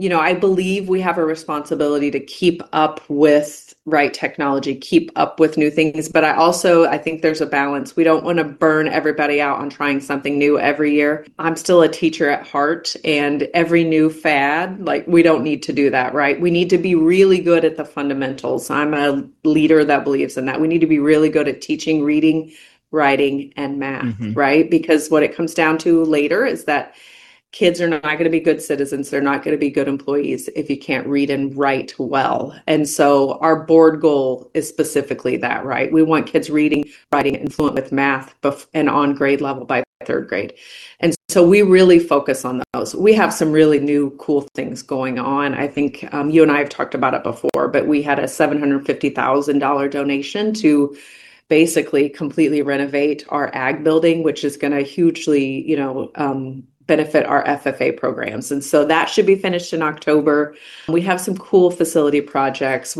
I believe we have a responsibility to keep up with right technology, keep up with new things. But I think there's a balance. We don't want to burn everybody out on trying something new every year. I'm still a teacher at heart, and every new fad, like we don't need to do that, right? We need to be really good at the fundamentals. I'm a leader that believes in that. We need to be really good at teaching, reading, writing, and math, Hmm. right? Because what it comes down to later is that kids are not going to be good citizens. They're not going to be good employees if you can't read and write well. And so our board goal is specifically that, right? We want kids reading, writing, and fluent with math and on grade level by third grade. And so we really focus on those. We have some really new cool things going on. I think you and I have talked about it before, but we had a $750,000 donation to basically completely renovate our ag building, which is going to hugely, benefit our FFA programs. And so that should be finished in October. We have some cool facility projects.